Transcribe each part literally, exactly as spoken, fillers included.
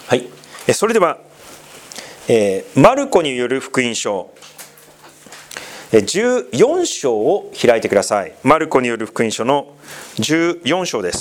はい、それでは、えー、マルコによる福音書じゅうよん章を開いてください。マルコによる福音書のじゅうよん章です。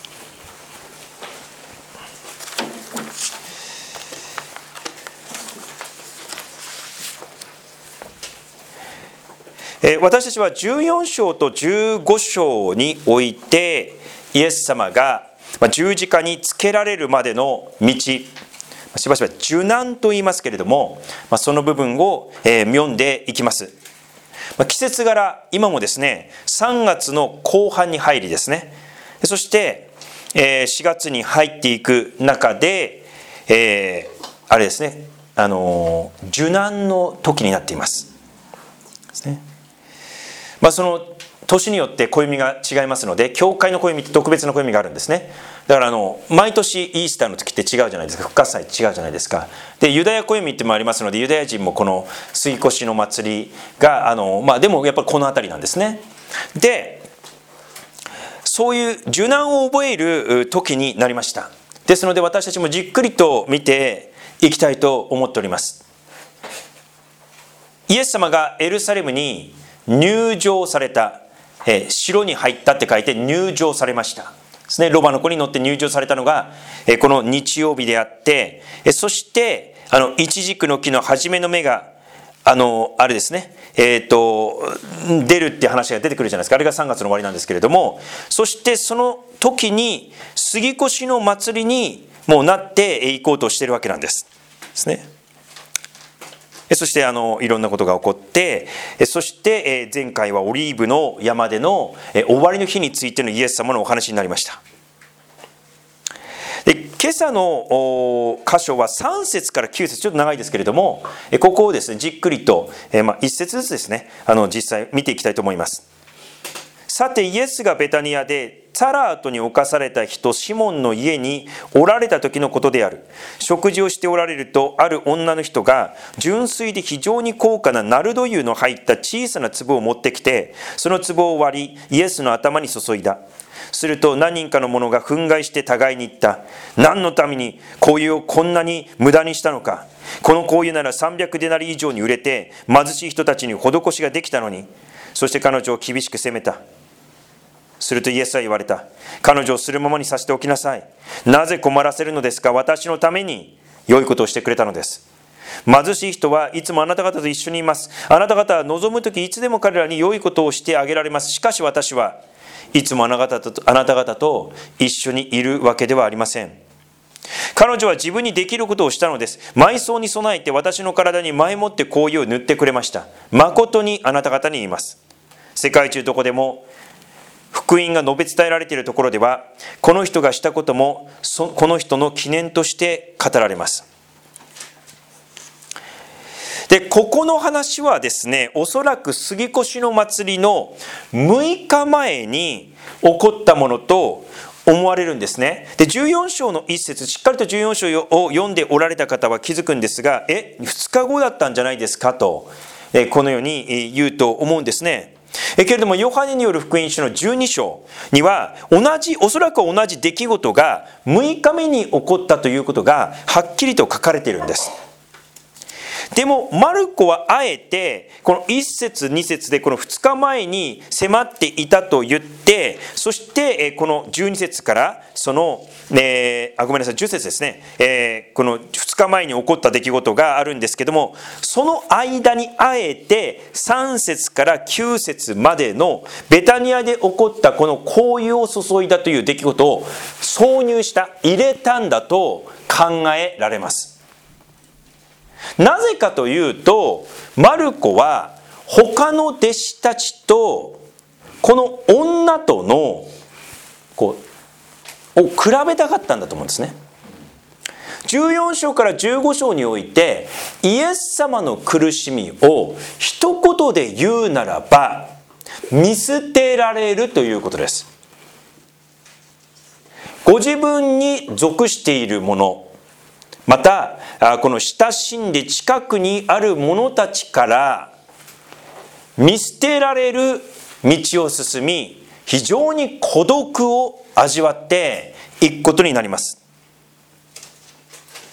えー、私たちはじゅうよん章とじゅうご章においてイエス様が十字架につけられるまでの道、しばしば受難と言いますけれども、その部分を読んでいきます。季節柄、今もですね、さんがつの後半に入りですね、そしてしがつに入っていく中で、えー、あれですね、あの受難の時になっていますですね。まあ、その年によって暦が違いますので、教会の暦って特別な暦があるんですね。だからあの毎年イースターの時って違うじゃないですか。復活祭違うじゃないですか。でユダヤ暦ってもありますので、ユダヤ人もこの杉越の祭りがあの、まあ、でもやっぱりこの辺りなんですね。でそういう受難を覚える時になりました。ですので私たちもじっくりと見ていきたいと思っております。イエス様がエルサレムに入場された、えー、城に入ったって書いて入場されましたですね。ロバの子に乗って入場されたのが、えー、この日曜日であって、えー、そしてあのイチジクの木の初めの芽があのあれですね、えー、と出るっていう話が出てくるじゃないですか。あれがさんがつの終わりなんですけれども、そしてその時に杉越の祭りにもうなっていこうとしているわけなんですですね。そしてあのいろんなことが起こって、そして前回はオリーブの山での終わりの日についてのイエス様のお話になりました。で今朝の箇所はさん節からきゅう節、ちょっと長いですけれども、ここをですねじっくりと、まあ、いち節ずつですね、あの実際見ていきたいと思います。さてイエスがベタニアでサラートに侵された人シモンの家におられた時のことである。食事をしておられると、ある女の人が純粋で非常に高価なナルド油の入った小さな壺を持ってきて、その壺を割りイエスの頭に注いだ。すると何人かの者が憤慨して互いに言った。何のために香油をこんなに無駄にしたのか。この香油ならさんびゃくデナリ以上に売れて貧しい人たちに施しができたのに。そして彼女を厳しく責めた。するとイエスは言われた。彼女をするままにさせておきなさい。なぜ困らせるのですか。私のために良いことをしてくれたのです。貧しい人はいつもあなた方と一緒にいます。あなた方は望むときいつでも彼らに良いことをしてあげられます。しかし私はいつもあなた方と、あなた方と一緒にいるわけではありません。彼女は自分にできることをしたのです。埋葬に備えて私の体に前もって香油を塗ってくれました。誠にあなた方に言います。世界中どこでも福音が述べ伝えられているところでは、この人がしたこともそこの人の記念として語られます。でここの話はですね、おそらく杉越の祭りのむいかまえに起こったものと思われるんですね。でじゅうよん章の一節、しっかりとじゅうよん章を読んでおられた方は気づくんですが、えふつかごだったんじゃないですかと、このように言うと思うんですね。けれどもヨハネによる福音書のじゅうに章には同じおそらく同じ出来事がむいかめに起こったということがはっきりと書かれているんです。でもマルコはあえてこのいち節に節でこのふつかまえに迫っていたと言って、そしてこのじゅうに節からその、えー、あごめんなさいじゅっ節ですね、えー、このふつかまえに起こった出来事があるんですけども、その間にあえてさん節からきゅう節までのベタニアで起こったこの香油を注いだという出来事を挿入した入れたんだと考えられます。なぜかというと、マルコは他の弟子たちとこの女とのこうを比べたかったんだと思うんですね。じゅうよん章からじゅうご章においてイエス様の苦しみを一言で言うならば見捨てられるということです。ご自分に属しているもの、またこの親しんで近くにある者たちから見捨てられる道を進み、非常に孤独を味わっていくことになります。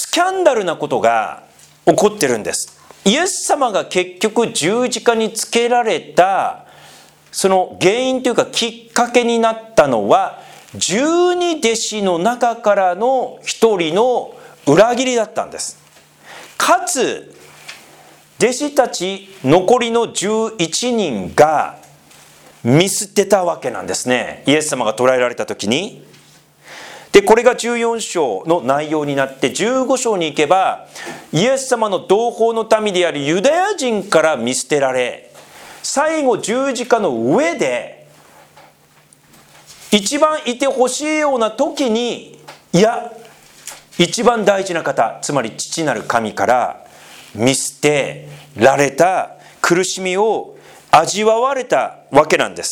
スキャンダルなことが起こってるんです。イエス様が結局十字架につけられたその原因というかきっかけになったのは、十二弟子の中からの一人の裏切りだったんです。かつ弟子たち残りのじゅういちにんが見捨てたわけなんですね、イエス様が捕らえられた時に。でこれがじゅうよん章の内容になって、じゅうご章に行けばイエス様の同胞の民であるユダヤ人から見捨てられ、最後十字架の上で一番いてほしいような時に、いや一番大事な方、つまり父なる神から見捨てられた苦しみを味わわれたわけなんです。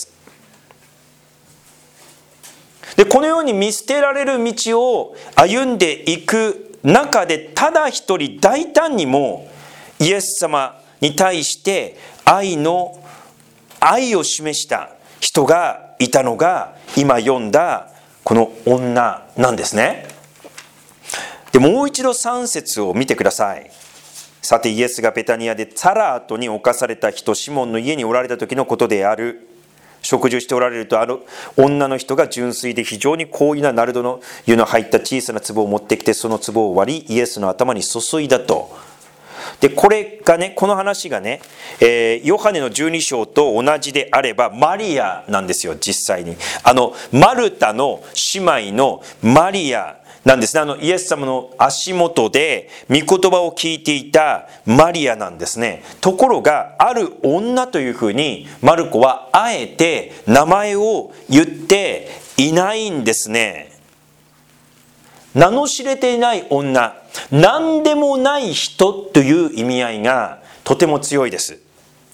でこのように見捨てられる道を歩んでいく中で、ただ一人大胆にもイエス様に対して愛の愛を示した人がいたのが、今読んだこの女なんですね。でもう一度さん節を見てください。さてイエスがベタニアでサラートに侵された人シモンの家におられた時のことである。食事をしておられると、ある女の人が純粋で非常に高位なナルドの湯の入った小さな壺を持ってきて、その壺を割りイエスの頭に注いだと。でこれがね、この話がね、えー、ヨハネのじゅうに章と同じであればマリアなんですよ。実際にあのマルタの姉妹のマリアなんですね。あのイエス様の足元で御言葉を聞いていたマリアなんですね。ところがある女というふうにマルコはあえて名前を言っていないんですね。名の知れていない女、何でもない人という意味合いがとても強いです。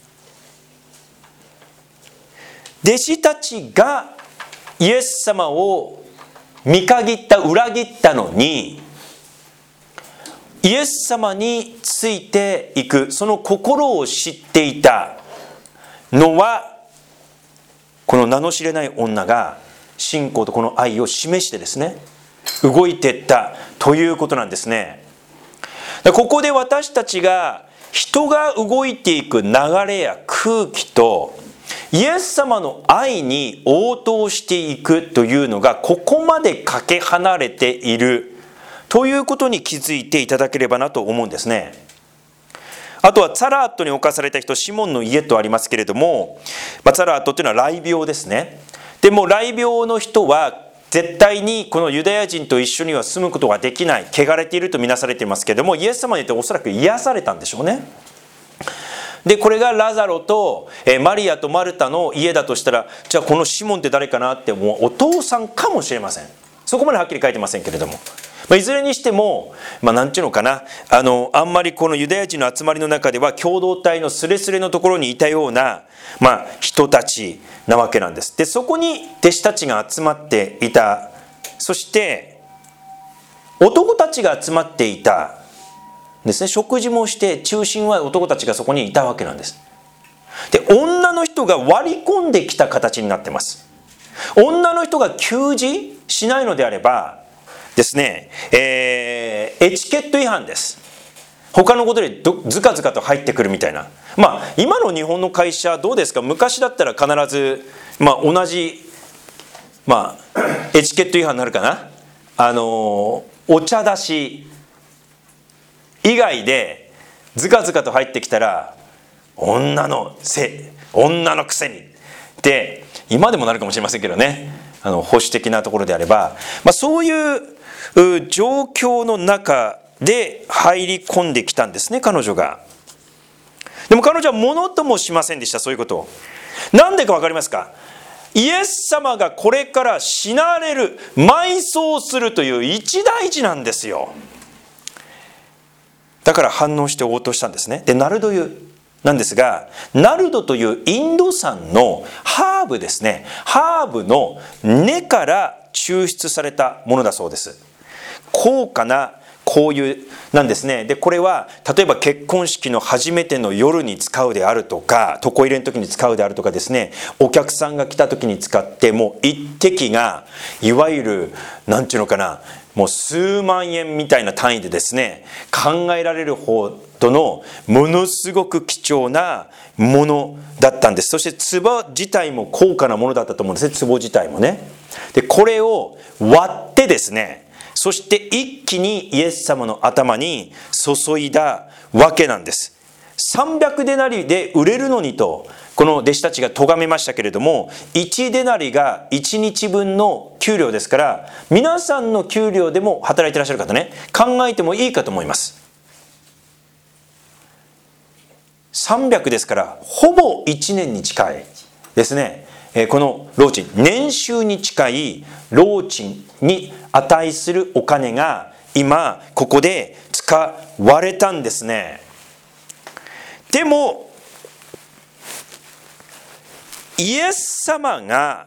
弟子たちがイエス様を見限った、裏切ったのに、イエス様についていくその心を知っていたのは、この名の知れない女が信仰とこの愛を示してですね、動いていったということなんですね。ここで私たちが人が動いていく流れや空気とイエス様の愛に応答していくというのがここまでかけ離れているということに気づいていただければなと思うんですね。あとはツァラートに侵された人シモンの家とありますけれども、まあ、ツァラートというのは雷病ですね。でも雷病の人は絶対にこのユダヤ人と一緒には住むことができない、汚れているとみなされていますけれども、イエス様によっておそらく癒されたんでしょうね。でこれがラザロとマリアとマルタの家だとしたら、じゃあこのシモンって誰かなって、もうお父さんかもしれません。そこまではっきり書いてませんけれども、まあ、いずれにしても、まあ、なんていうのかな、あのあんまりこのユダヤ人の集まりの中では共同体のスレスレのところにいたような、まあ、人たちなわけなんです。でそこに弟子たちが集まっていた。そして男たちが集まっていたですね。食事もして中心は男たちがそこにいたわけなんです。で女の人が割り込んできた形になってます。女の人が給仕しないのであればですね、えー、エチケット違反です。他のことでどずかずかと入ってくるみたいな。まあ今の日本の会社どうですか。昔だったら必ず、まあ、同じ、まあ、エチケット違反になるかな。あのお茶出し以外でずかずかと入ってきたら、女のせ女のくせにって今でもなるかもしれませんけどね、あの保守的なところであれば、まあ、そういう状況の中で入り込んできたんですね、彼女が。でも彼女はものともしませんでした。そういうことを。なんでか分かりますか。イエス様がこれから死なれる、埋葬するという一大事なんですよ。だから反応して応答したんですね。でナルド油なんですが、ナルドというインド産のハーブですね。ハーブの根から抽出されたものだそうです。高価な香油なんですね。でこれは例えば結婚式の初めての夜に使うであるとか、床入れの時に使うであるとかですね、お客さんが来た時に使って、もう一滴がいわゆるなんていうのかな、 もう数万円みたいな単位でですね、考えられるほどのものすごく貴重なものだったんです。そして壺自体も高価なものだったと思うんですね。壺自体もね。でこれを割ってですね、そして一気にイエス様の頭に注いだわけなんです。さんびゃくデナリで売れるのにとこの弟子たちが咎めましたけれども、いちデナリがいちにちぶんの給料ですから、皆さんの給料でも働いていらっしゃる方ね、考えてもいいかと思います。さんびゃくですから、ほぼいちねんに近いですね。この労賃、年収に近い労賃に値するお金が今ここで使われたんですね。でもイエス様が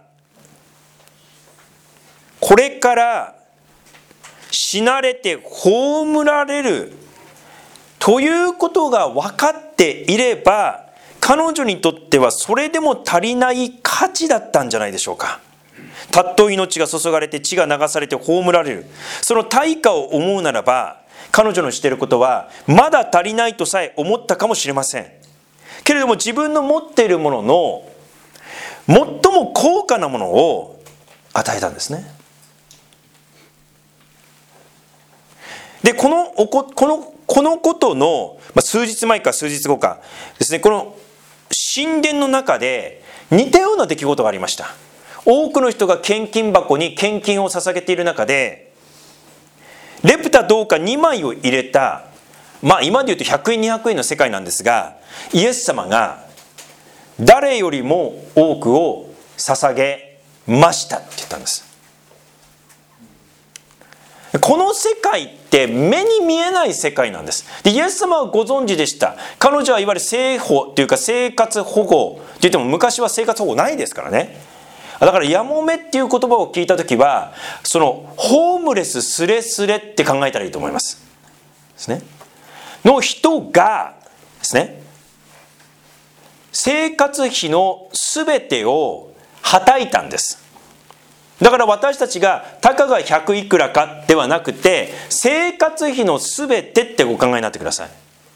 これから死なれて葬られるということが分かっていれば、彼女にとってはそれでも足りない価値だったんじゃないでしょうか。たっと命が注がれて血が流されて葬られる、その対価を思うならば、彼女のしていることはまだ足りないとさえ思ったかもしれませんけれども、自分の持っているものの最も高価なものを与えたんですね。でこのおここのこのことの、まあ、数日前か数日後かですね、この神殿の中で似たような出来事がありました。多くの人が献金箱に献金を捧げている中で、レプタ銅貨にまいを入れた、まあ今で言うとひゃくえんにひゃくえんの世界なんですが、イエス様が誰よりも多くを捧げましたって言ったんです。この世界って目に見えない世界なんです。でイエス様はご存知でした。彼女はいわゆる生保というか生活保護って言っても、昔は生活保護ないですからね。だからやもめっていう言葉を聞いたときは、そのホームレススレスレって考えたらいいと思いますですね。の人がですね、生活費のすべてをはたいたんです。だから私たちがたかがひゃくいくらかではなくて、生活費のすべてってお考えになってください。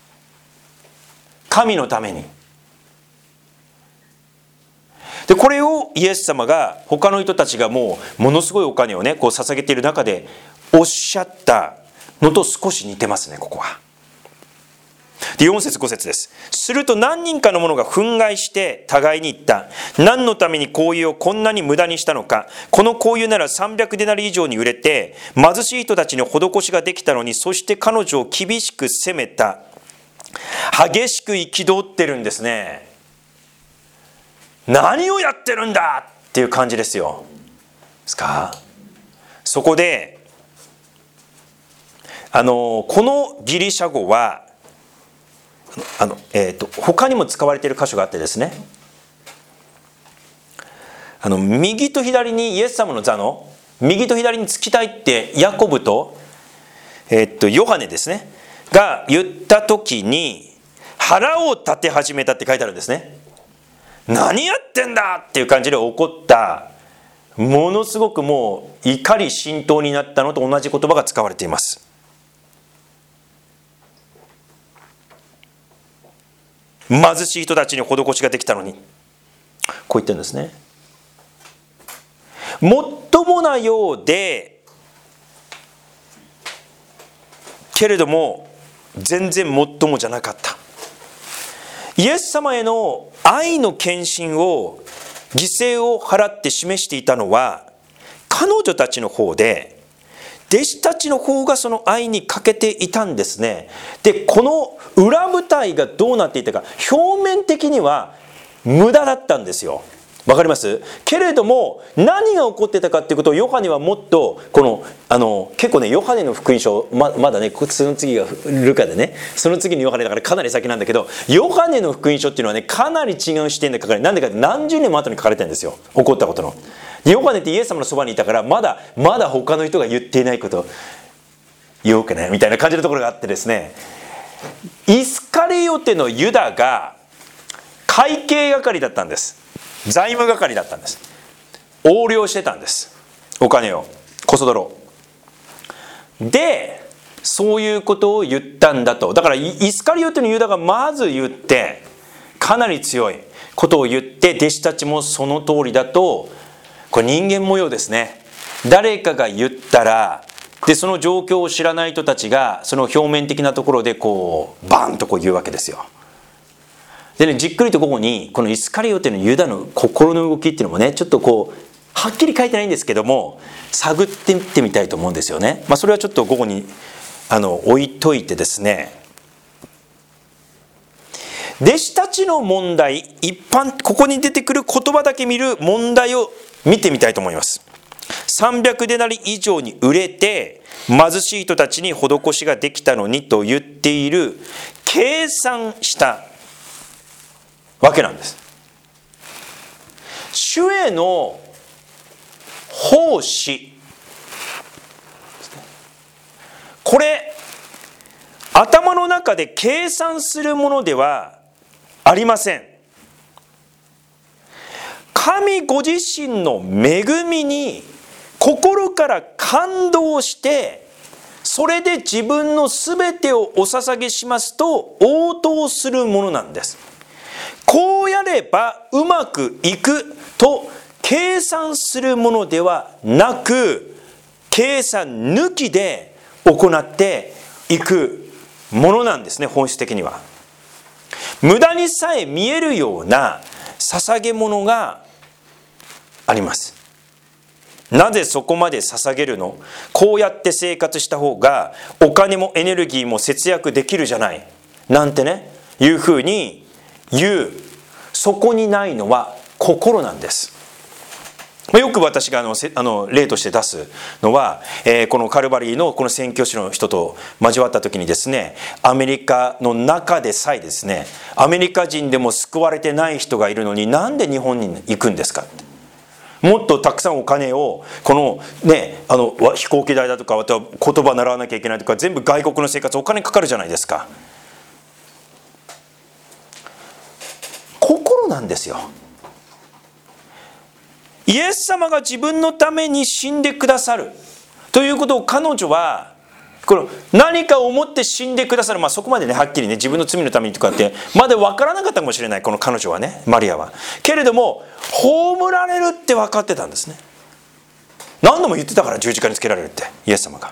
神のために。でこれをイエス様が他の人たちがもうものすごいお金をねこう捧げている中でおっしゃったのと少し似てますね、ここは。でよん節ご節です。すると何人かの者が憤慨して互いに言った。何のために香油をこんなに無駄にしたのか。この香油ならさんびゃくデナリ以上に売れて貧しい人たちに施しができたのに、そして彼女を厳しく責めた。激しく憤ってるんですね。何をやってるんだっていう感じですよ。ですか。そこであのこのギリシャ語はあの、えー、と他にも使われている箇所があってですね、あの右と左にイエス様の座の右と左につきたいってヤコブと、えー、とヨハネですねが言った時に腹を立て始めたって書いてあるんですね。何やってんだっていう感じで怒った、ものすごくもう怒り心頭になったのと同じ言葉が使われています。貧しい人たちに施しができたのに、こう言ってるんですね。もっともなようでけれども全然もっともじゃなかった。イエス様への愛の献身を犠牲を払って示していたのは彼女たちの方で、弟子たちの方がその愛に欠けていたんですね。でこの裏舞台がどうなっていたか、表面的には無駄だったんですよ。わかりますけれども、何が起こってたかっていうことをヨハネはもっとこのあの結構ね、ヨハネの福音書 ま, まだねその次がルカでね、その次にヨハネだからかなり先なんだけど、ヨハネの福音書っていうのはねかなり違う視点で書かれて、なんでかって何十年も後に書かれてるんですよ、起こったことの。ヨハネってイエス様のそばにいたから、まだまだ他の人が言っていないこと言おうかねみたいな感じのところがあってですね、イスカリオテのユダが会計係だったんです。財務係だったんです。横領してたんです、お金を、こそ泥。 でそういうことを言ったんだと。だからイスカリオテのユダがまず言って、かなり強いことを言って、弟子たちもその通りだと。これ人間模様ですね。誰かが言ったら、でその状況を知らない人たちがその表面的なところでこうバーンとこう言うわけですよ。でね、じっくりとここにこのイスカリオテのユダの心の動きっていうのもね、ちょっとこうはっきり書いてないんですけども、探ってみてみたいと思うんですよね。まあ、それはちょっと午後にあの置いといてですね、弟子たちの問題、一般ここに出てくる言葉だけ見る問題を見てみたいと思います。さんびゃくデナリ以上に売れて貧しい人たちに施しができたのにと言っている、計算したわけなんです。主への奉仕、これ頭の中で計算するものではありません。神ご自身の恵みに心から感動して、それで自分のすべてをお捧げしますと応答するものなんです。こうやればうまくいくと計算するものではなく、計算抜きで行っていくものなんですね。本質的には無駄にさえ見えるような捧げ物があります。なぜそこまで捧げるの？こうやって生活した方がお金もエネルギーも節約できるじゃないなんてね、いうふうに言う。そこにないのは心なんです。よく私があのあの例として出すのは、えー、このカルバリーのこの宣教師の人と交わった時にですね、アメリカの中でさえですね、アメリカ人でも救われてない人がいるのになんで日本に行くんですかって。もっとたくさんお金をこのね、あの飛行機代だとか、あとは言葉習わなきゃいけないとか、全部外国の生活お金かかるじゃないですか。心なんですよ。イエス様が自分のために死んでくださるということを彼女はこの何かを思って死んでくださる、まあ、そこまでねはっきりね自分の罪のためにとかってまだ分からなかったかもしれない、この彼女はね、マリアは。けれども葬られるって分かってたんですね。何度も言ってたから、十字架につけられるってイエス様が。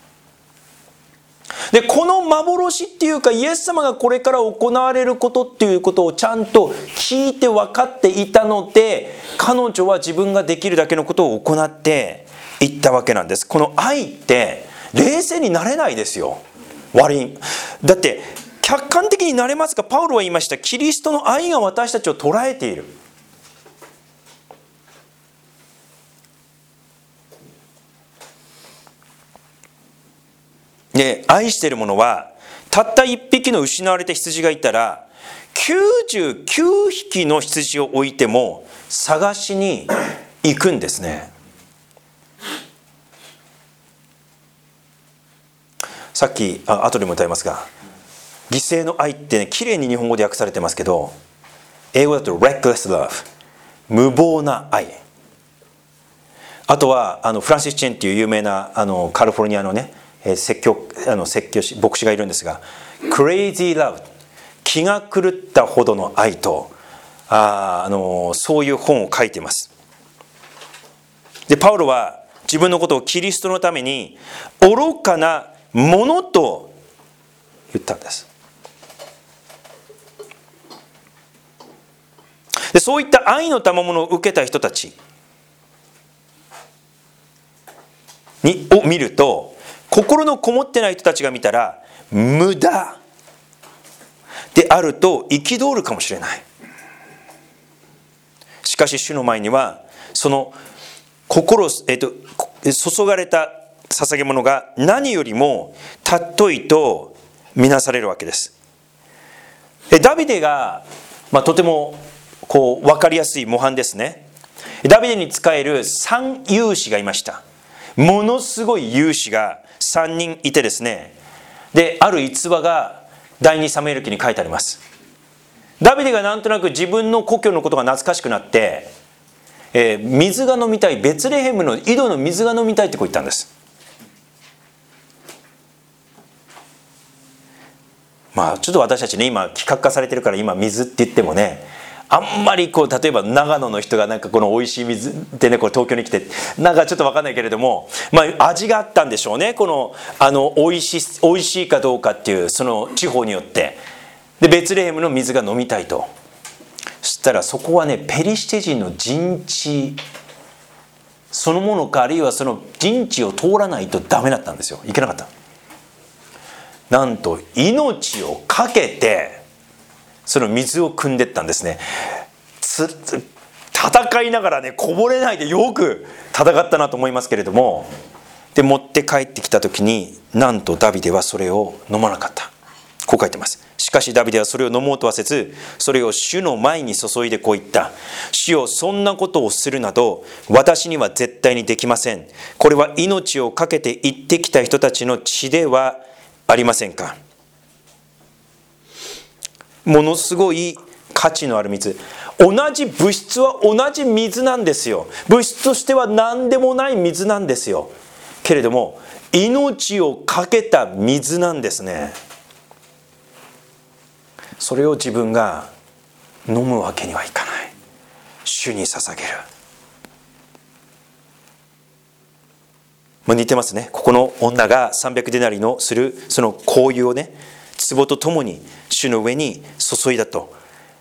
でこの幻っていうか、イエス様がこれから行われることっていうことをちゃんと聞いて分かっていたので、彼女は自分ができるだけのことを行っていったわけなんです。この愛って冷静になれないですよ。悪い。だって客観的になれますか。パウロは言いました。キリストの愛が私たちを捉えている。で愛している者はたった一匹の失われた羊がいたらきゅうじゅうきゅうひきの羊を置いても探しに行くんですね。さっきあ後でも歌いますが、犠牲の愛ってね、綺麗に日本語で訳されてますけど、英語だと reckless love、 無謀な愛。あとはあのフランシス・チェンっていう有名なあのカリフォルニアのね説教あの説教師牧師がいるんですが、 Crazy Love、 気が狂ったほどの愛と、ああのそういう本を書いています。でパウロは自分のことをキリストのために愚かなものと言ったんです。でそういった愛の賜物を受けた人たちにを見ると、心のこもってない人たちが見たら無駄であると憤るかもしれない。しかし主の前にはその心、えっと、注がれた捧げ物が何よりも尊いとみなされるわけです。ダビデが、まあ、とてもこう分かりやすい模範ですね。ダビデに仕える三勇士がいました。ものすごい勇士がさんにんいてですね、である逸話が第二サムエル記に書いてあります。ダビデがなんとなく自分の故郷のことが懐かしくなって、えー、水が飲みたい、ベツレヘムの井戸の水が飲みたいってこう言ったんです。 まあちょっと私たちね、今規格化されてるから、今水って言ってもね、あんまりこう、例えば長野の人がなんかこの美味しい水ってね、こう東京に来てなんかちょっと分かんないけれども、まあ味があったんでしょうね。このあの美味しい美味しいかどうかっていう、その地方によって。でベツレヘムの水が飲みたいと。そしたらそこはね、ペリシテ人の陣地そのものか、あるいはその陣地を通らないとダメだったんですよ。いけなかった。なんと命をかけてその水を汲んでったんですね。つ戦いながらね、こぼれないでよく戦ったなと思いますけれども、で持って帰ってきた時に、なんとダビデはそれを飲まなかった。こう書いてます。しかしダビデはそれを飲もうとはせず、それを主の前に注いでこう言った。主よ、そんなことをするなど私には絶対にできません。これは命を懸けて行ってきた人たちの血ではありませんか。ものすごい価値のある水。同じ物質は同じ水なんですよ。物質としては何でもない水なんですよ。けれども命を懸けた水なんですね。それを自分が飲むわけにはいかない。主に捧げる。まあ、似てますね。ここの女がさんびゃくデナリのするその香油をね、壺とともに主の上に注いだと。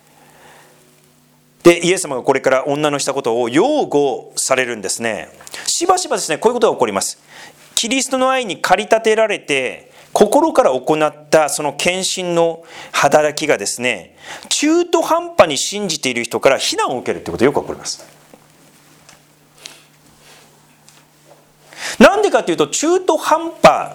でイエス様がこれから女のしたことを擁護されるんですね。しばしばですね、こういうことが起こります。キリストの愛に駆り立てられて心から行ったその献身の働きがですね、中途半端に信じている人から非難を受けるということがよく起こります。なんでかというと、中途半端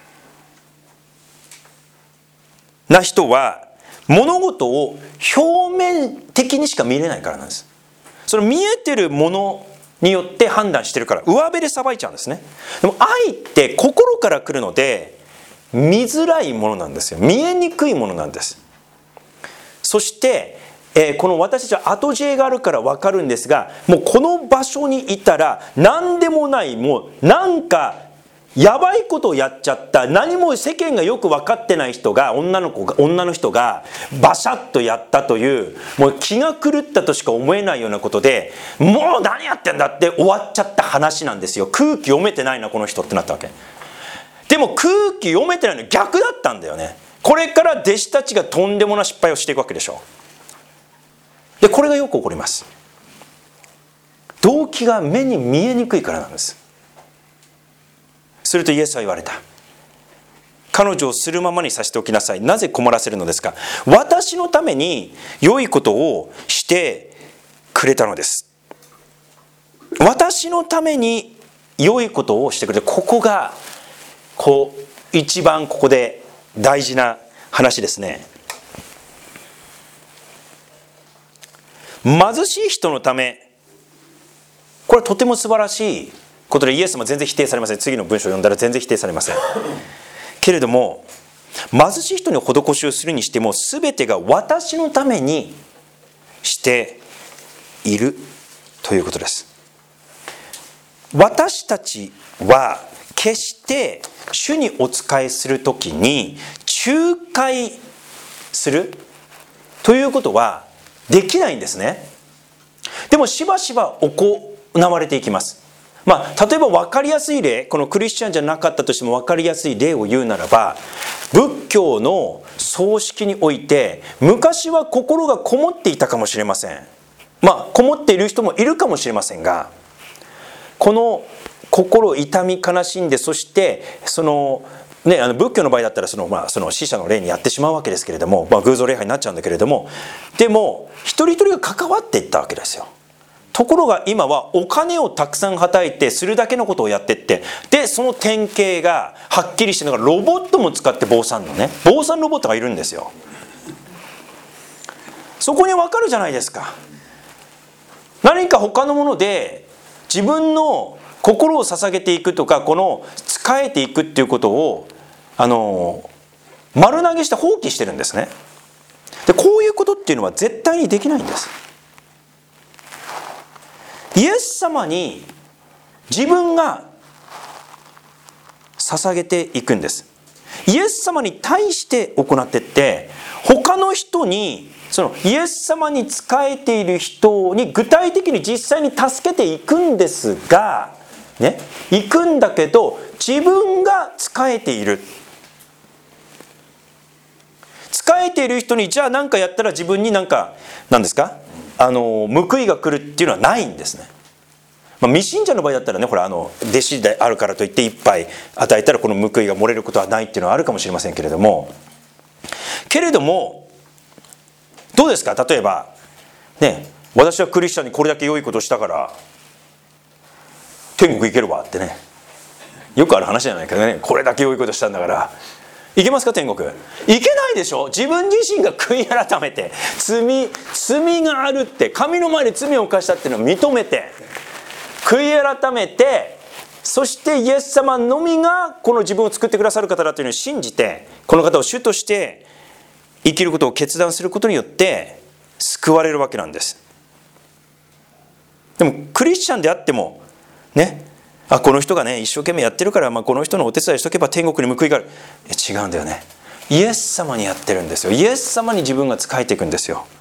な人は物事を表面的にしか見れないからなんです。その見えてるものによって判断してるから、上辺で裁いちゃうんですね。でも愛って心から来るので見づらいものなんですよ。見えにくいものなんです。そして、えー、この私たちは後知恵があるから分かるんですが、もうこの場所にいたら何でもない、もうなんかやばいことをやっちゃった、何も世間がよく分かってない人が、女の子が女の人がバシャッとやったという、もう気が狂ったとしか思えないようなことで、もう何やってんだって終わっちゃった話なんですよ。空気読めてないなこの人ってなったわけ。でも空気読めてないの逆だったんだよね。これから弟子たちがとんでもない失敗をしていくわけでしょ。でこれがよく起こります。動機が目に見えにくいからなんです。するとイエスは言われた。彼女をするままにさせておきなさい。なぜ困らせるのですか。私のために良いことをしてくれたのです。私のために良いことをしてくれた。ここがこう一番ここで大事な話ですね。貧しい人のため、これはとても素晴らしいことで、イエスも全然否定されません。次の文章を読んだら全然否定されません。けれども貧しい人に施しをするにしても、全てが私のためにしているということです。私たちは決して主にお仕えするときに仲介するということはできないんですね。でもしばしば行われていきます。まあ、例えば分かりやすい例、このクリスチャンじゃなかったとしても分かりやすい例を言うならば、仏教の葬式において昔は心がこもっていたかもしれません。まあこもっている人もいるかもしれませんが、この心を痛み悲しんで、そしてそのね、あの仏教の場合だったらその、まあ、その死者の霊にやってしまうわけですけれども、まあ、偶像礼拝になっちゃうんだけれども、でも一人一人が関わっていったわけですよ。ところが今はお金をたくさんはたいてするだけのことをやってって、でその典型がはっきりしてるのが、ロボットも使って坊さんのね、坊さんロボットがいるんですよ。そこに分かるじゃないですか。何か他のもので自分の心を捧げていくとか、この仕えていくっていうことをあの丸投げして放棄してるんですね。でこういうことっていうのは絶対にできないんです。イエス様に自分が捧げていくんです。 イエス様に対して行っていって、他の人にそのイエス様に仕えている人に具体的に実際に助けていくんですが、ね、行くんだけど自分が仕えている。仕えている人にじゃあ何かやったら自分に何か何ですかあの報いが来るっていうのはないんですね。まあ、未信者の場合だったらね、ほらあの弟子であるからといって一杯与えたらこの報いが漏れることはないっていうのはあるかもしれませんけれども、けれどもどうですか、例えばね、私はクリスチャンにこれだけ良いことしたから天国行けるわってね、よくある話じゃないかね。これだけ良いことしたんだから行けますか天国。行けないでしょ。自分自身が悔い改めて罪罪があるって、神の前で罪を犯したっていうのを認めて悔い改めて、そしてイエス様のみがこの自分を作ってくださる方だというのを信じて、この方を主として生きることを決断することによって救われるわけなんです。でもクリスチャンであってもね、あこの人がね一生懸命やってるから、まあ、この人のお手伝いしとけば天国に報いがある。違うんだよね。イエス様にやってるんですよ。イエス様に自分が仕えていくんですよ。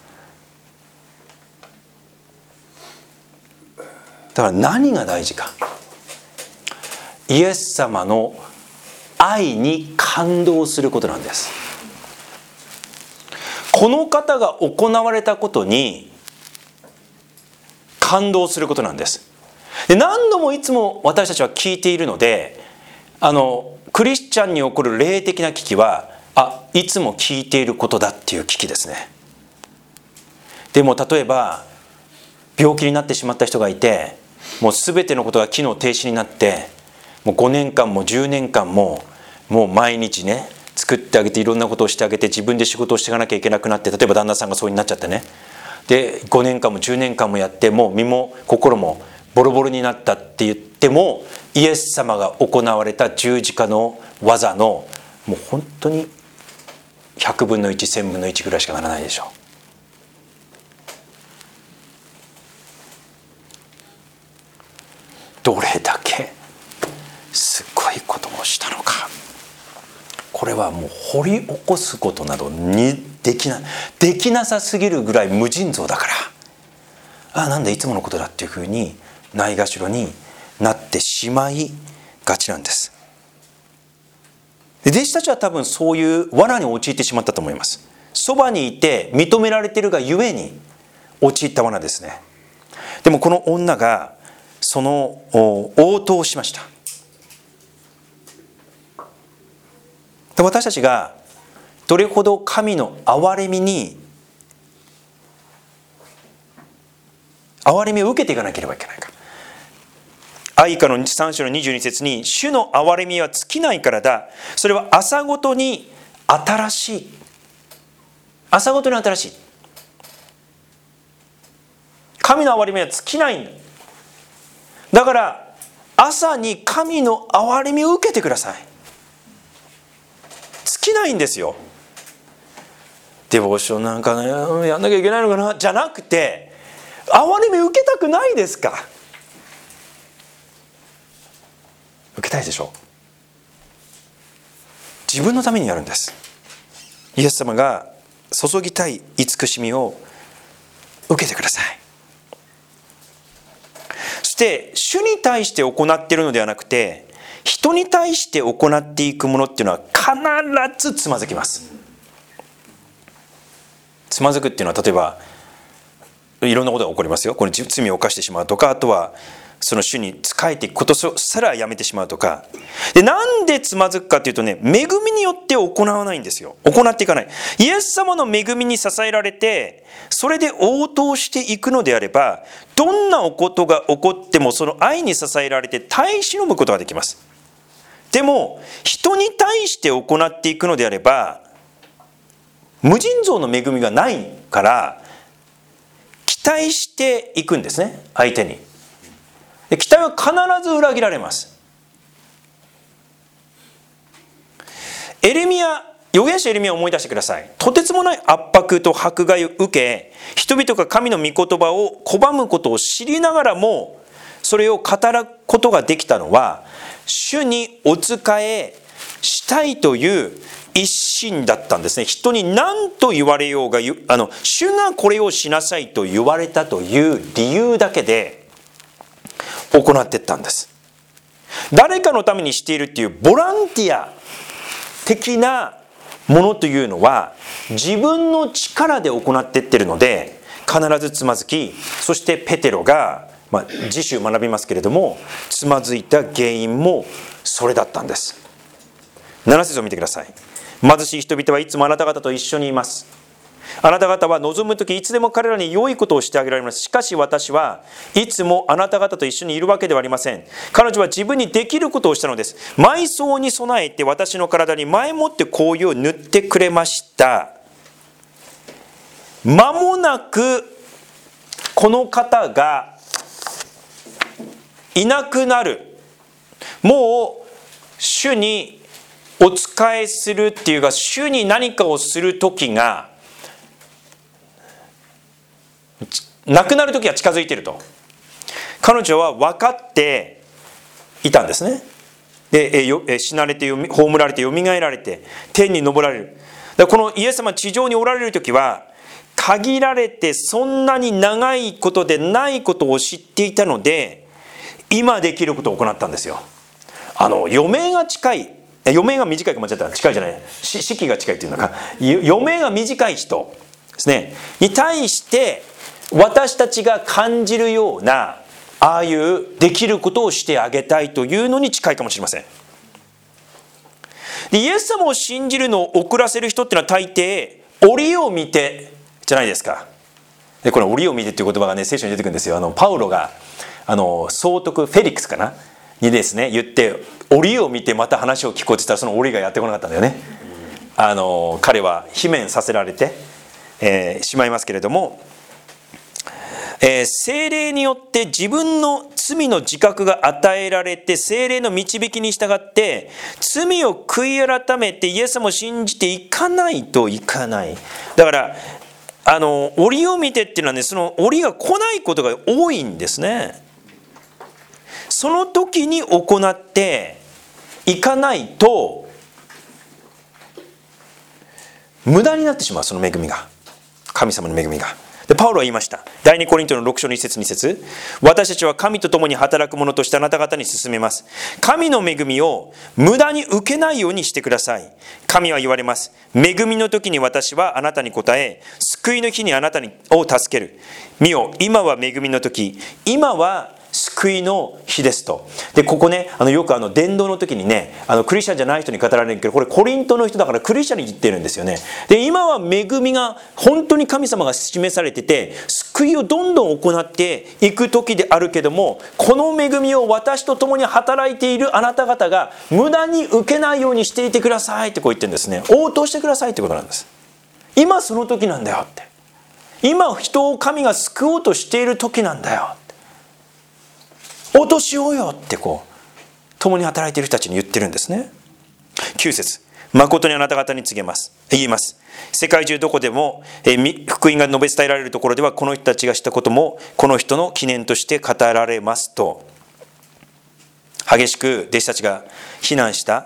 だから何が大事か、イエス様の愛に感動することなんです。この方が行われたことに感動することなんです。で何度もいつも私たちは聞いているので、あのクリスチャンに起こる霊的な危機は、あいつも聞いていることだっていう危機ですね。でも例えば病気になってしまった人がいて、もう全てのことが機能停止になって、もうごねんかんもじゅうねんかんももう毎日ね作ってあげて、いろんなことをしてあげて、自分で仕事をしていかなきゃいけなくなって、例えば旦那さんがそうになっちゃってね、でごねんかんもじゅうねんかんもやって、もう身も心もボロボロになったって言っても、イエス様が行われた十字架の技のもう本当にひゃくぶんのいち、せんぶんのいちぐらいしかならないでしょう。どれだけすごいことをしたのか、これはもう掘り起こすことなどにできなできなさすぎるぐらい無尽蔵だから、ああなんだいつものことだっていうふうにないがしろになってしまいがちなんです。で弟子たちは多分そういう罠に陥ってしまったと思います。そばにいて認められているがゆえに陥った罠ですね。でもこの女がその応答をしました。で私たちがどれほど神の憐れみに憐れみを受けていかなければいけないか。愛歌のさん章のにじゅうに節に、主の憐れみは尽きないからだ、それは朝ごとに新しい。朝ごとに新しい。神の憐れみは尽きないんだ。だから朝に神の憐れみを受けてください。尽きないんですよ。デボーションなんかねやんなきゃいけないのかなじゃなくて、憐れみ受けたくないですか。受けたいでしょ。自分のためにやるんです。イエス様が注ぎたい慈しみを受けてください。そして主に対して行っているのではなくて、人に対して行っていくものっていうのは必ずつまずきます。つまずくっていうのは、例えばいろんなことが起こりますよ。これ罪を犯してしまうとか、あとはその主に仕えていくことすらやめてしまうとか。で、なんでつまずくかというとね、恵みによって行わないんですよ。行っていかない。イエス様の恵みに支えられて、それで応答していくのであれば、どんなことが起こってもその愛に支えられて耐え忍ぶことができます。でも人に対して行っていくのであれば、無尽蔵の恵みがないから期待していくんですね、相手に。で期待は必ず裏切られます。エレミヤ、預言者エレミヤを思い出してください。とてつもない圧迫と迫害を受け、人々が神の御言葉を拒むことを知りながらも、それを語ることができたのは、主にお仕えしたいという一心だったんですね。人に何と言われようが、あの主がこれをしなさいと言われたという理由だけで行っていったんです。誰かのためにしているっていうボランティア的なものというのは自分の力で行っていってるので必ずつまずき、そしてペテロが、まあ、次週学びますけれども、つまずいた原因もそれだったんです。なな節を見てください。貧しい人々はいつもあなた方と一緒にいます。あなた方は望むときいつでも彼らに良いことをしてあげられます。しかし私はいつもあなた方と一緒にいるわけではありません。彼女は自分にできることをしたのです。埋葬に備えて私の体に前もって香油を塗ってくれました。間もなくこの方がいなくなる。もう主にお仕えするっていうか、主に何かをする時がなくなる時が近づいていると彼女は分かっていたんですね。で、死なれて葬られてよみがえられて天に昇られる。だからこのイエス様地上におられる時は限られてそんなに長いことでないことを知っていたので、今できることを行ったんですよ。あの余命が近い、余命が短いか間違ったら近いじゃない、死期が近いっていうのか、余命が短い人ですねに対して私たちが感じるようなああいうできることをしてあげたいというのに近いかもしれません。でイエス様を信じるのを遅らせる人っていうのは大抵折を見てじゃないですか。でこの折を見てっていう言葉がね聖書に出てくるんですよ。あのパウロがあの総督フェリックスかなにですね言って、折を見てまた話を聞こうとしたらその折がやってこなかったんだよね。あの彼は罷免させられて、えー、しまいますけれども、えー、聖霊によって自分の罪の自覚が与えられて、聖霊の導きに従って罪を悔い改めてイエス様を信じていかないといかない。だからあの折を見てっていうのはね、その折が来ないことが多いんですね。その時に行っていかないと無駄になってしまう、その恵みが、神様の恵みが。でパウロは言いました。第二コリントのろく章の一節二節、私たちは神と共に働く者としてあなた方に進めます。神の恵みを無駄に受けないようにしてください。神は言われます。恵みの時に私はあなたに答え、救いの日にあなたを助ける。見よ、今は恵みの時、今は救いの日ですと。でここね、あのよくあの伝道の時にね、あのクリスチャンじゃない人に語られるけど、これコリントの人だからクリスチャンに言ってるんですよね。で今は恵みが本当に神様が示されてて、救いをどんどん行っていく時であるけども、この恵みを私と共に働いているあなた方が無駄に受けないようにしていてくださいってこう言ってるんですね。応答してくださいってことなんです。今その時なんだよって、今人を神が救おうとしている時なんだよ、応答しようよってこう共に働いている人たちに言ってるんですね。きゅう節、誠にあなた方に告げます言います。世界中どこでも福音が述べ伝えられるところでは、この人たちがしたこともこの人の記念として語られますと、激しく弟子たちが非難した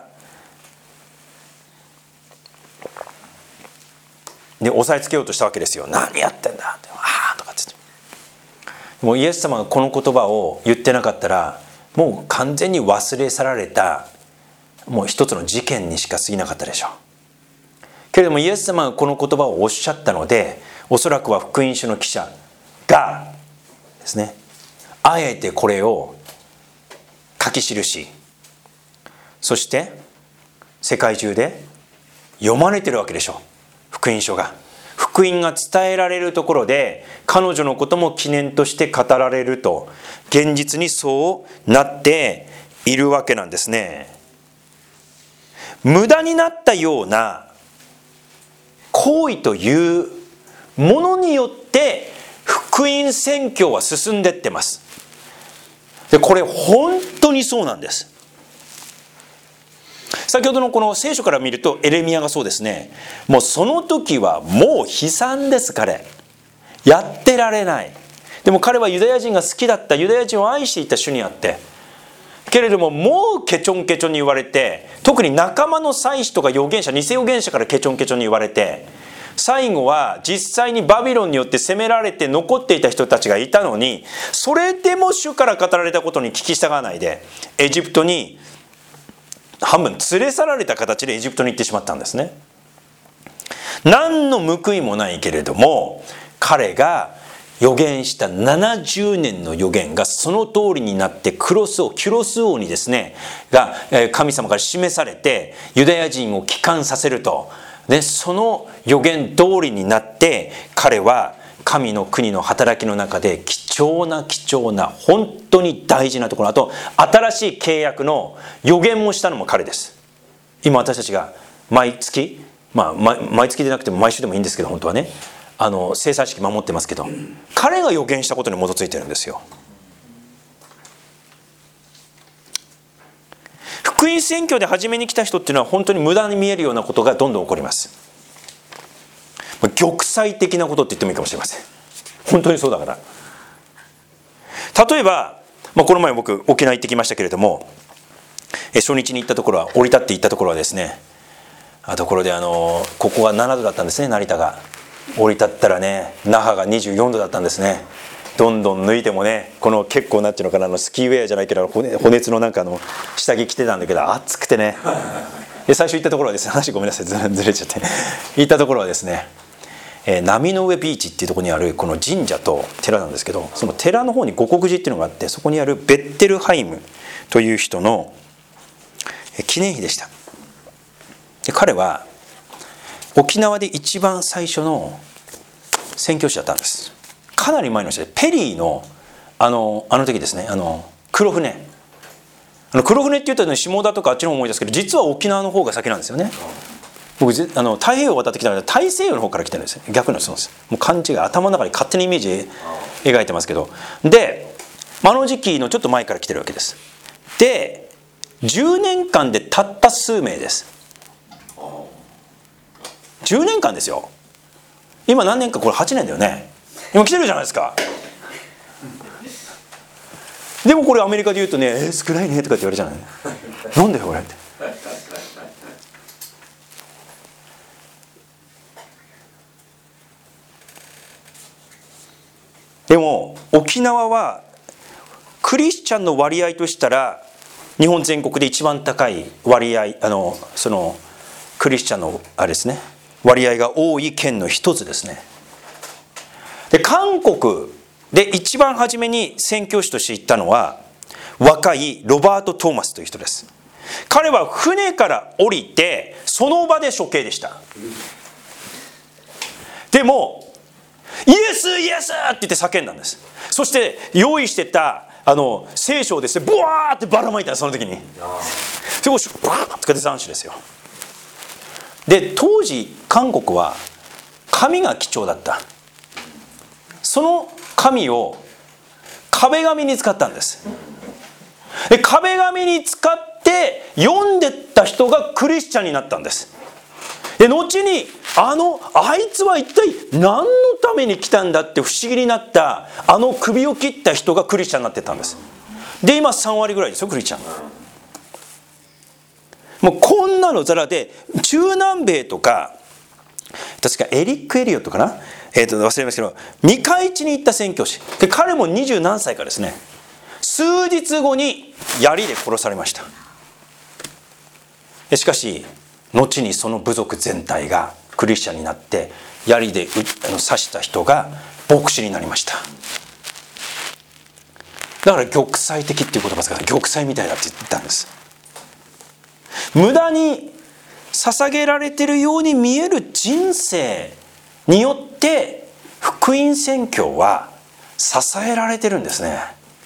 で押さえつけようとしたわけですよ。何やってんだって、ああとかって。もうイエス様がこの言葉を言ってなかったら、もう完全に忘れ去られたもう一つの事件にしか過ぎなかったでしょう。けれどもイエス様がこの言葉をおっしゃったので、おそらくは福音書の記者がですね、あえてこれを書き記し、そして世界中で読まれてるわけでしょう。福音書が福音が伝えられるところで彼女のことも記念として語られると、現実にそうなっているわけなんですね。無駄になったような行為というものによって福音宣教は進んでってます。でこれ本当にそうなんです。先ほどのこの聖書から見るとエレミヤがそうですね。もうその時はもう悲惨です。彼やってられない。でも彼はユダヤ人が好きだった、ユダヤ人を愛していた主にあって、 けれどももうケチョンケチョンに言われて、特に仲間の祭司とか預言者、偽預言者からケチョンケチョンに言われて、最後は実際にバビロンによって攻められて残っていた人たちがいたのに、それでも主から語られたことに聞き従わないでエジプトに半分連れ去られた形でエジプトに行ってしまったんですね。何の報いもないけれども、彼が預言したななじゅうねんの預言がその通りになって、クロス王キュロス王にですねが神様から示されて、ユダヤ人を帰還させると。でその預言通りになって、彼は神の国の働きの中で貴重な貴重な本当に大事なところ、あと新しい契約の預言もしたのも彼です。今私たちが毎月、まあ毎月でなくても毎週でもいいんですけど、本当はね、あの聖祭式守ってますけど、彼が預言したことに基づいてるんですよ。福音宣教で初めに来た人っていうのは本当に無駄に見えるようなことがどんどん起こります。玉砕的なことって言ってもいいかもしれません。本当にそうだから。例えば、まあ、この前僕沖縄行ってきましたけれども、初日に行ったところは、降り立って行ったところはですね、ところであのここはななどだったんですね、成田が。降り立ったらね、那覇がにじゅうよんどだったんですね。どんどん脱いでもね、この結構なんていうのかな、あのスキーウェアじゃないけど骨熱のなんかの下着着てたんだけど、暑くてね。で最初行ったところはですね、話ごめんなさい、ずれちゃって行ったところはですね、えー、波の上ビーチっていうところにあるこの神社と寺なんですけど、その寺の方に護国寺っていうのがあって、そこにあるベッテルハイムという人の記念碑でした。で彼は沖縄で一番最初の宣教師だったんです。かなり前の人で、ペリーのあのあの時ですね、あの黒船、あの黒船って言ったら、ね、下田とかあっちの方思いですけど、実は沖縄の方が先なんですよね。僕あの太平洋を渡ってきたので大西洋の方から来てるんですよ。逆のそうです。もう勘違い、頭の中に勝手なイメージ描いてますけど、であの時期のちょっと前から来てるわけです。でじゅうねんかんでたった数名です。じゅうねんかんですよ。今何年か、これはちねんだよね。今来てるじゃないですか。でもこれアメリカで言うとね、えー、少ないねとかって言われちゃうのね。なんでこれって。でも沖縄はクリスチャンの割合としたら日本全国で一番高い割合、あのそのクリスチャンのあれですね、割合が多い県の一つですね。で韓国で一番初めに宣教師として行ったのは若いロバート・トーマスという人です。彼は船から降りてその場で処刑でした。でもイエスイエスって言って叫んだんです。そして用意してたあの聖書をですね、ブワーってばらまいたんです。その時にそこをバーッとかで斬首ですよ。で当時韓国は紙が貴重だった。その紙を壁紙に使ったんです。で壁紙に使って読んでった人がクリスチャンになったんです。で後にあのあいつは一体何のために来たんだって不思議になったあの首を切った人がクリスチャンになってたんです。で今さんわりぐらいですよ、クリスチャン。もうこんなのざらで、中南米とか確かエリック・エリオットかな、えー、と忘れましたけど、未開地に行った宣教師で、彼も二十何歳かですね、数日後に槍で殺されました。しかし後にその部族全体がクリスチャンになって槍で刺した人が牧師になりました。だから玉砕的っていう言葉ですから、玉砕みたいだって言ったんです。無駄に捧げられているように見える人生によって福音宣教は支えられてるんですね。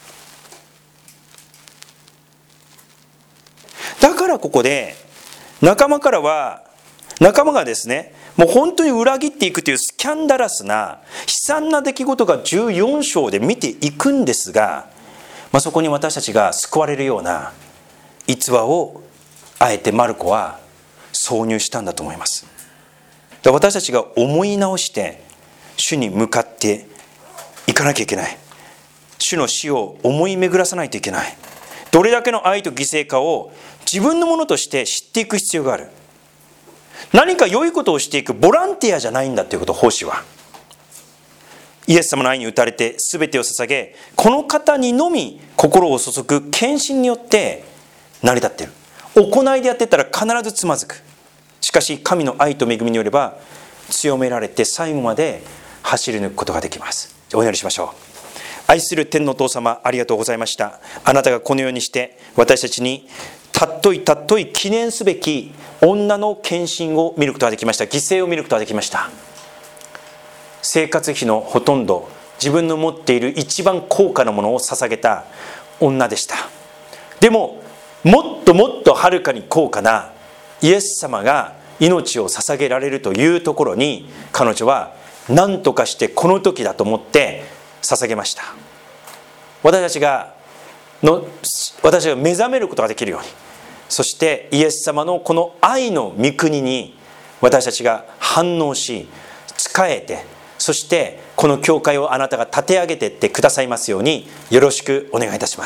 だからここで仲間からは、仲間がですね、もう本当に裏切っていくというスキャンダラスな悲惨な出来事がじゅうよん章で見ていくんですが、まあ、そこに私たちが救われるような逸話をあえてマルコは挿入したんだと思います。私たちが思い直して主に向かっていかなきゃいけない。主の死を思い巡らさないといけない。 どれだけの愛と犠牲かを自分のものとして知っていく必要がある。何か良いことをしていくボランティアじゃないんだということ、奉仕は。イエス様の愛に打たれて全てを捧げ、この方にのみ心を注ぐ献身によって成り立っている。行いでやっていったら必ずつまずく。しかし神の愛と恵みによれば強められて最後まで走り抜くことができます。お祈りしましょう。愛する天のお父様、ありがとうございました。あなたがこのようにして私たちにたっといたっとい記念すべき女の献身を見ることができました。犠牲を見ることができました。生活費のほとんど、自分の持っている一番高価なものを捧げた女でした。でももっともっとはるかに高価なイエス様が命を捧げられるというところに、彼女は何とかしてこの時だと思って捧げました。私たちがの私たちが目覚めることができるように、そしてイエス様のこの愛の御国に私たちが反応し仕えて、そしてこの教会をあなたが立て上げていってくださいますようによろしくお願いいたします。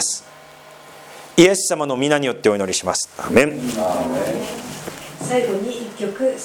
イエス様の皆によってお祈りします。アーメン。 最後に一曲